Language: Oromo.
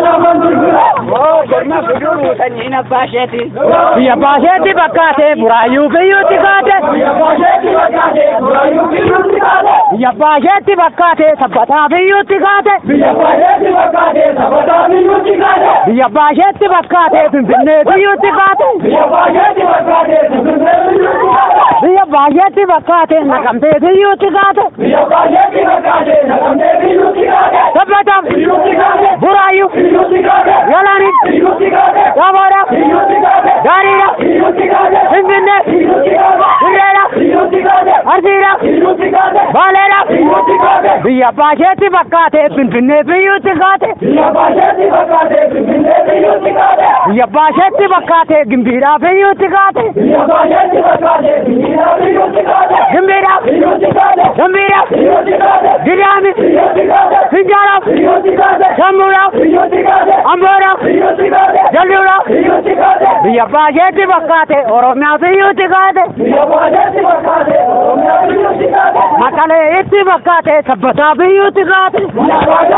Ina Basheti. Biyya Baasheetti bakkaate Buraayyuu Biyyuutti kaate. Biyya Baasheetti bakkaate Sabbataa Biyyuutti kaate. Biyya Baasheetti bakkaate Finfinnee Biyyuutti kaate. Biyya Baasheetti bakkaate Naqamtee Biyyuutti kaate. Sabbataa Buraayyuu Yalaani Gamoora Gaariidha Finfinnee Dirreedha Arsiidha Baaleedha Biyya Baasheetti bakkaate Finfinnee Biyyuutti kaate. Biyya Baasheetti bakkaate Gimbiidhaa Biyyuutti kaate. Gimbiidhaa Gimbiidhaa Gidaami Finjaalaaf Sammuudhaaf Amboodhaaf Jalluudhaaf Biyya Baasheetti bakkaate Oromiyaa Biyyuutti kaate. Maqalee itti bakkaate Sabbataa Biyyuutti kaate.